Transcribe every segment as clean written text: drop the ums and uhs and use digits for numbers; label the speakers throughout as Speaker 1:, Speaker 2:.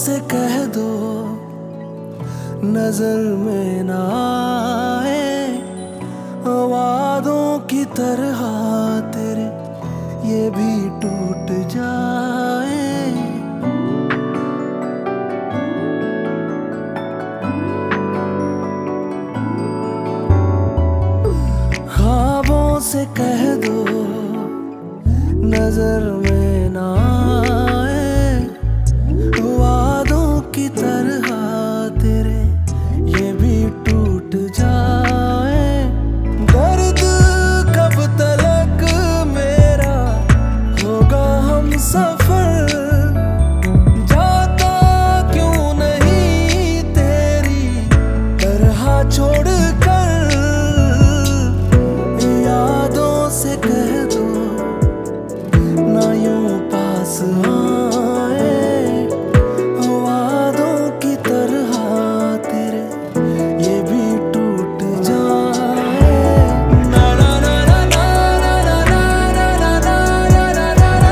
Speaker 1: से कह दो नजर में ना आए, वादों की तरह तेरे ये भी टूट जाए। ख्वाबों से कह दो नजर में ना आए, वादों की तरह तेरे ये भी टूट जाए। दर्द कब तलक मेरा होगा हम सफर, जाता क्यों नहीं तेरी तरह छोड़ कर। यादों से कह दो ना यूं पास आए, वादों की तरह तेरे ये भी टूट जाए। ना ना ना ना ना ना ना ना ना ना ना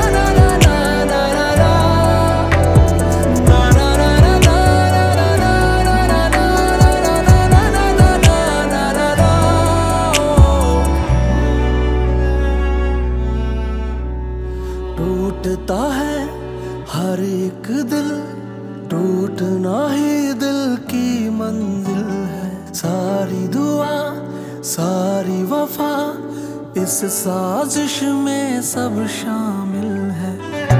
Speaker 1: टूटता है हर एक दिल, टूटना ही दिल की मंजिल है। सारी दुआ सारी वफा इस साजिश में सब शामिल है।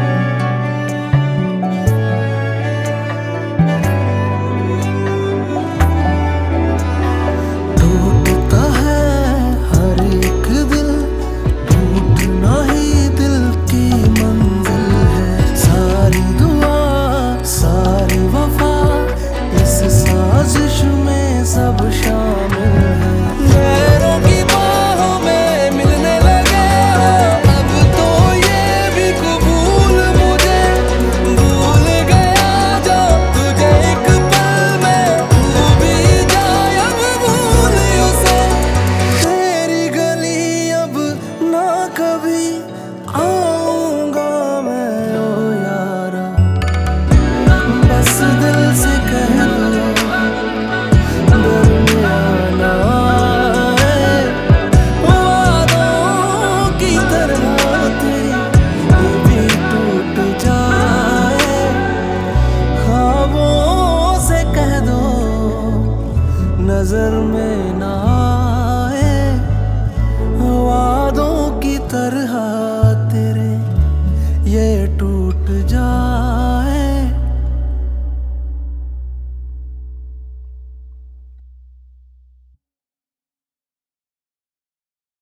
Speaker 1: टूटता है हर एक दिल, टूटना ही दिल की मंजिल है। सारी दुआ सारी वफा इस साजिश में सब शामिल है। लहरों की बाहों में मिलने लगे हो, अब तो ये भी कबूल मुझे भूल गया जो तुझे एक पल में तू भी जाए अब भूल उसे। तेरी गली अब ना कभी आऊंगा मैं ओ यारा, बस दिल से कह दो दरमियान आए, वादों की तरह तेरी ये भी टूट जाए। ख्वाबों से कह दो नजर में ना